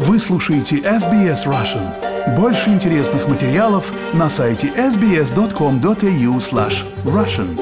Вы слушаете SBS Russian. Больше интересных материалов на сайте sbs.com.au/russian.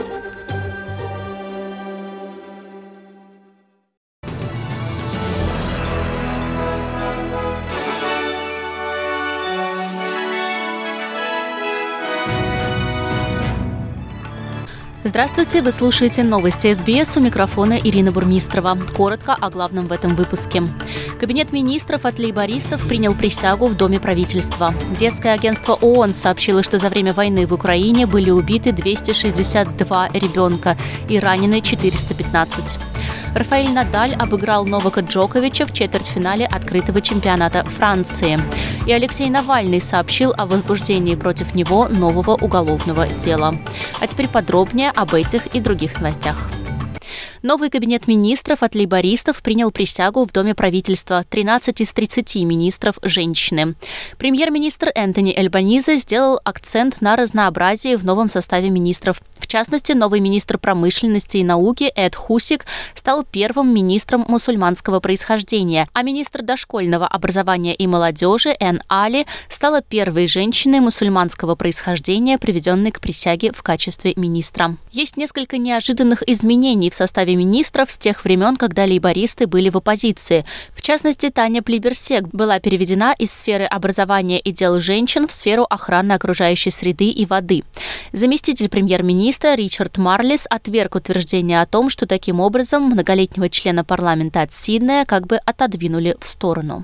Здравствуйте, вы слушаете новости СБС, у микрофона Ирина Бурмистрова. Коротко о главном в этом выпуске. Кабинет министров от лейбористов принял присягу в Доме правительства. Детское агентство ООН сообщило, что за время войны в Украине были убиты 262 ребенка и ранены 415. Рафаэль Надаль обыграл Новака Джоковича в четвертьфинале открытого чемпионата Франции. И Алексей Навальный сообщил о возбуждении против него нового уголовного дела. А теперь подробнее об этих и других новостях. Новый кабинет министров от лейбористов принял присягу в Доме правительства. 13 из 30 министров – женщины. Премьер-министр Энтони Альбанизе сделал акцент на разнообразии в новом составе министров. В частности, новый министр промышленности и науки Эд Хусик стал первым министром мусульманского происхождения, а министр дошкольного образования и молодежи Эн Али стала первой женщиной мусульманского происхождения, приведенной к присяге в качестве министра. Есть несколько неожиданных изменений в составе министров с тех времен, когда лейбористы были в оппозиции. В частности, Таня Плиберсек была переведена из сферы образования и дел женщин в сферу охраны окружающей среды и воды. Заместитель премьер-министра Ричард Марлис отверг утверждение о том, что таким образом многолетнего члена парламента от Сиднея как бы отодвинули в сторону.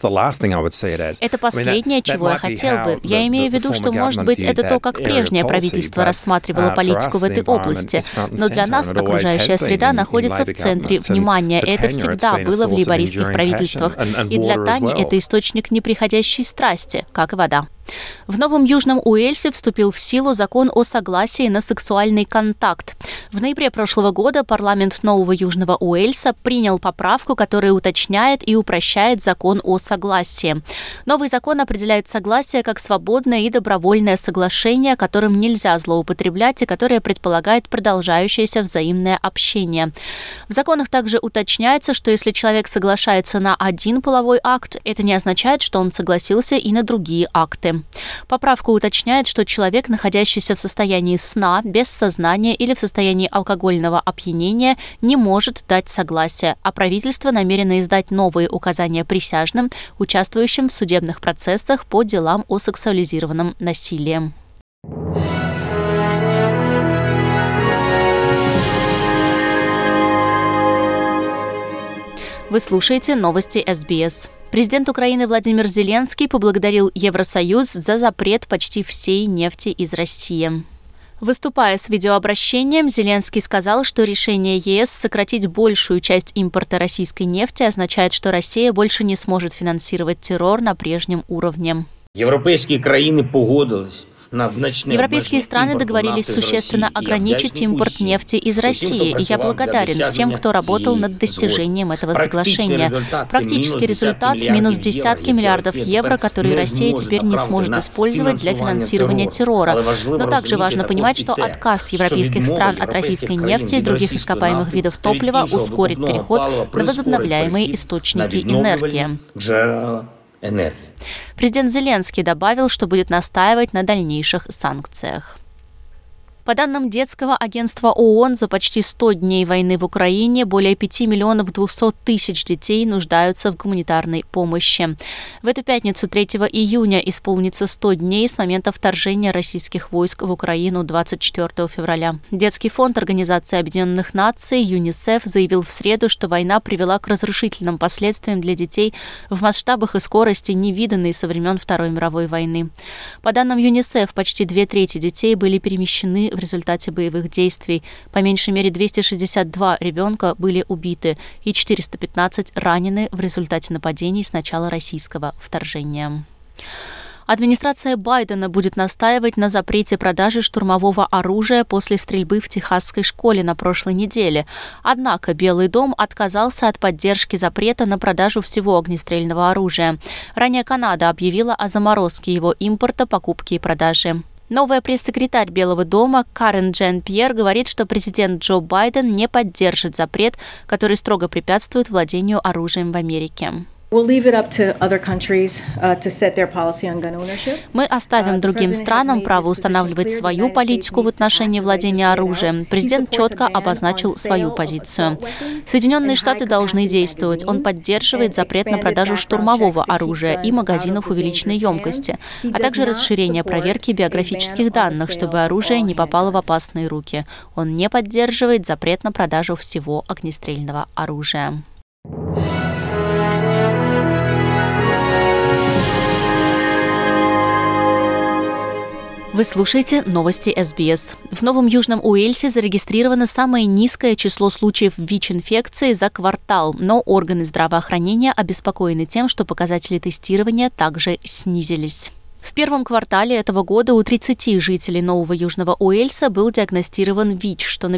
Это последнее, чего я хотел бы. Я имею в виду, что, может быть, это то, как прежнее правительство рассматривало политику в этой области. Но для нас окружающая среда находится в центре внимания. Это всегда было в лейбористских правительствах. И для Тани это источник неприходящей страсти, как и вода. В Новом Южном Уэльсе вступил в силу закон о согласии на сексуальный контакт. В ноябре прошлого года парламент Нового Южного Уэльса принял поправку, которая уточняет и упрощает закон о согласии. Новый закон определяет согласие как свободное и добровольное соглашение, которым нельзя злоупотреблять и которое предполагает продолжающееся взаимное общение. В законах также уточняется, что если человек соглашается на один половой акт, это не означает, что он согласился и на другие акты. Поправка уточняет, что человек, находящийся в состоянии сна, без сознания или в состоянии алкогольного опьянения, не может дать согласие, а правительство намерено издать новые указания присяжным, участвующим в судебных процессах по делам о сексуализированном насилии. Вы слушаете новости СБС. Президент Украины Владимир Зеленский поблагодарил Евросоюз за запрет почти всей нефти из России. Выступая с видеообращением, Зеленский сказал, что решение ЕС сократить большую часть импорта российской нефти означает, что Россия больше не сможет финансировать террор на прежнем уровне. Европейские страны договорились существенно ограничить импорт нефти из России, и я благодарен всем, кто работал над достижением этого соглашения. Практический результат – минус десятки миллиардов евро, которые Россия теперь не сможет использовать для финансирования террора. Но также важно понимать, что отказ европейских стран от российской нефти и других ископаемых видов топлива ускорит переход на возобновляемые источники энергии. Президент Зеленский добавил, что будет настаивать на дальнейших санкциях. По данным детского агентства ООН, за почти 100 дней войны в Украине более 5 миллионов 200 тысяч детей нуждаются в гуманитарной помощи. В эту пятницу 3 июня исполнится 100 дней с момента вторжения российских войск в Украину 24 февраля. Детский фонд Организации Объединенных Наций ЮНИСЕФ заявил в среду, что война привела к разрушительным последствиям для детей в масштабах и скорости, невиданные со времен Второй мировой войны. По данным ЮНИСЕФ, почти 2/3 детей были перемещены в результате боевых действий. По меньшей мере 262 ребенка были убиты и 415 ранены в результате нападений с начала российского вторжения. Администрация Байдена будет настаивать на запрете продажи штурмового оружия после стрельбы в техасской школе на прошлой неделе. Однако Белый дом отказался от поддержки запрета на продажу всего огнестрельного оружия. Ранее Канада объявила о заморозке его импорта, покупки и продажи. Новая пресс-секретарь Белого дома Карен Джан-Пьер говорит, что президент Джо Байден не поддержит запрет, который строго препятствует владению оружием в Америке. Мы оставим другим странам право устанавливать свою политику в отношении владения оружием. Президент четко обозначил свою позицию. Соединенные Штаты должны действовать. Он поддерживает запрет на продажу штурмового оружия и магазинов увеличенной емкости, а также расширение проверки биографических данных, чтобы оружие не попало в опасные руки. Он не поддерживает запрет на продажу всего огнестрельного оружия. Вы слушаете новости СБС. В Новом Южном Уэльсе зарегистрировано самое низкое число случаев ВИЧ-инфекции за квартал, но органы здравоохранения обеспокоены тем, что показатели тестирования также снизились. В первом квартале этого года у 30 жителей Нового Южного Уэльса был диагностирован ВИЧ, что на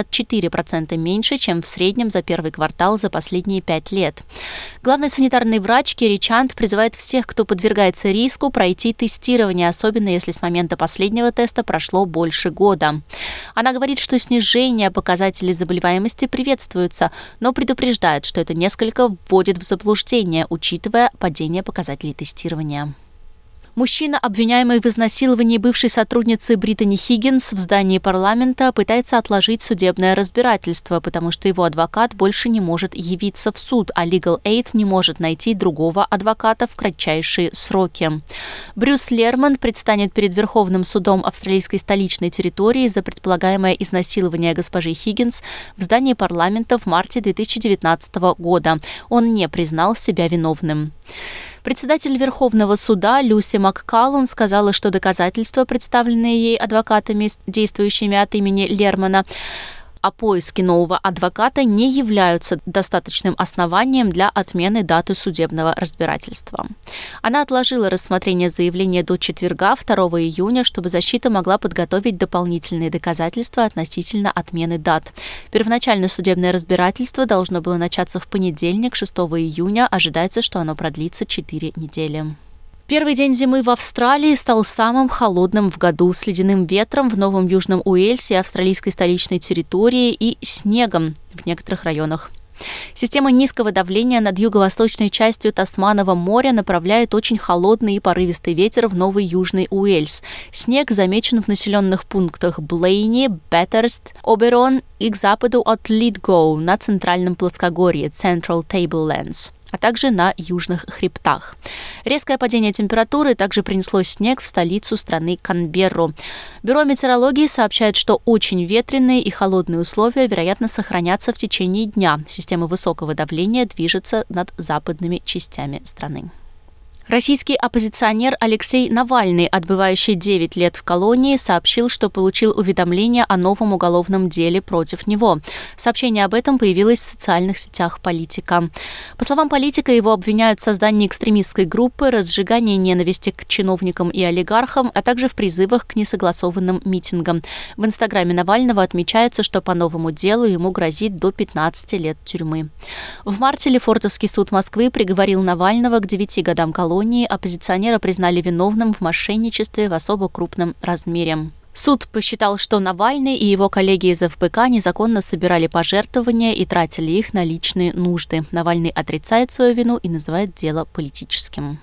54% меньше, чем в среднем за первый квартал за последние 5 лет. Главный санитарный врач Керри Чанд призывает всех, кто подвергается риску, пройти тестирование, особенно если с момента последнего теста прошло больше года. Она говорит, что снижение показателей заболеваемости приветствуется, но предупреждает, что это несколько вводит в заблуждение, учитывая падение показателей тестирования. Мужчина, обвиняемый в изнасиловании бывшей сотрудницы Британи Хиггинс в здании парламента, пытается отложить судебное разбирательство, потому что его адвокат больше не может явиться в суд, а Legal Aid не может найти другого адвоката в кратчайшие сроки. Брюс Лерман предстанет перед Верховным судом австралийской столичной территории за предполагаемое изнасилование госпожи Хиггинс в здании парламента в марте 2019 года. Он не признал себя виновным. Председатель Верховного суда Люси Маккаллум сказала, что доказательства, представленные ей адвокатами, действующими от имени Лермана, о поиске нового адвоката не являются достаточным основанием для отмены даты судебного разбирательства. Она отложила рассмотрение заявления до четверга, 2 июня, чтобы защита могла подготовить дополнительные доказательства относительно отмены дат. Первоначально судебное разбирательство должно было начаться в понедельник, 6 июня. Ожидается, что оно продлится 4 недели. Первый день зимы в Австралии стал самым холодным в году, с ледяным ветром в Новом Южном Уэльсе и австралийской столичной территории и снегом в некоторых районах. Система низкого давления над юго-восточной частью Тасманового моря направляет очень холодный и порывистый ветер в Новый Южный Уэльс. Снег замечен в населенных пунктах Блейни, Беттерст, Оберон и к западу от Литгоу на центральном плоскогорье Central Tablelands, а также на южных хребтах. Резкое падение температуры также принесло снег в столицу страны Канберру. Бюро метеорологии сообщает, что очень ветреные и холодные условия, вероятно, сохранятся в течение дня. Система высокого давления движется над западными частями страны. Российский оппозиционер Алексей Навальный, отбывающий 9 лет в колонии, сообщил, что получил уведомление о новом уголовном деле против него. Сообщение об этом появилось в социальных сетях политика. По словам политика, его обвиняют в создании экстремистской группы, разжигании ненависти к чиновникам и олигархам, а также в призывах к несогласованным митингам. В инстаграме Навального отмечается, что по новому делу ему грозит до 15 лет тюрьмы. В марте Лефортовский суд Москвы приговорил Навального к 9 годам колонии. Оппозиционера признали виновным в мошенничестве в особо крупном размере. Суд посчитал, что Навальный и его коллеги из ФБК незаконно собирали пожертвования и тратили их на личные нужды. Навальный отрицает свою вину и называет дело политическим.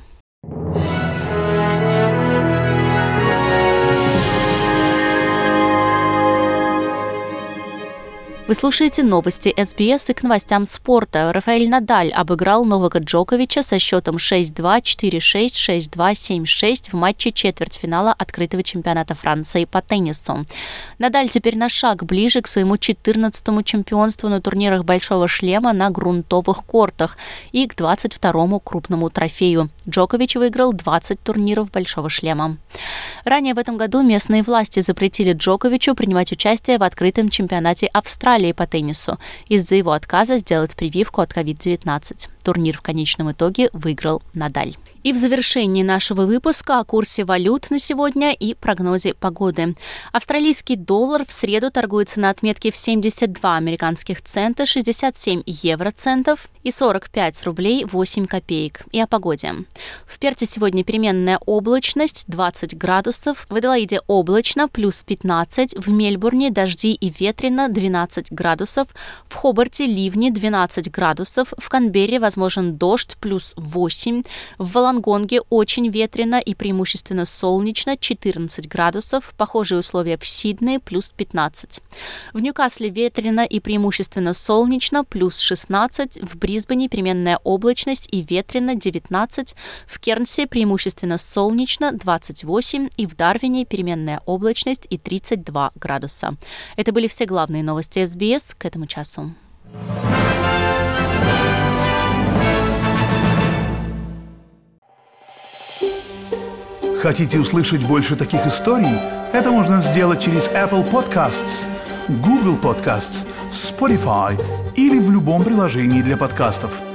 Вы слушаете новости СБС, и к новостям спорта. Рафаэль Надаль обыграл Новака Джоковича со счетом 6-2, 4-6, 6-2, 7-6 в матче четвертьфинала открытого чемпионата Франции по теннису. Надаль теперь на шаг ближе к своему 14-му чемпионству на турнирах Большого шлема на грунтовых кортах и к 22-му крупному трофею. Джокович выиграл 20 турниров Большого шлема. Ранее в этом году местные власти запретили Джоковичу принимать участие в открытом чемпионате Австралии по теннису из-за его отказа сделать прививку от COVID-19. Турнир в конечном итоге выиграл Надаль. И в завершении нашего выпуска о курсе валют на сегодня и прогнозе погоды. Австралийский доллар в среду торгуется на отметке в 72 американских цента, 67 евроцентов и 45 рублей 8 копеек. И о погоде. В Перте сегодня переменная облачность 20 градусов, в Аделаиде облачно плюс 15, в Мельбурне дожди и ветрено 12 градусов, в Хобарте ливни 12 градусов, в Канберре возможен дождь плюс 8, в Волонгонге очень ветрено и преимущественно солнечно 14 градусов, похожие условия в Сиднее плюс 15. В Ньюкасле ветрено и преимущественно солнечно плюс 16, в Брисбене переменная облачность и ветрено 19, в Кернсе преимущественно солнечно 28 и в Дарвине переменная облачность и 32 градуса. Это были все главные новости СБС к этому часу. Хотите услышать больше таких историй? Это можно сделать через Apple Podcasts, Google Podcasts, Spotify или в любом приложении для подкастов.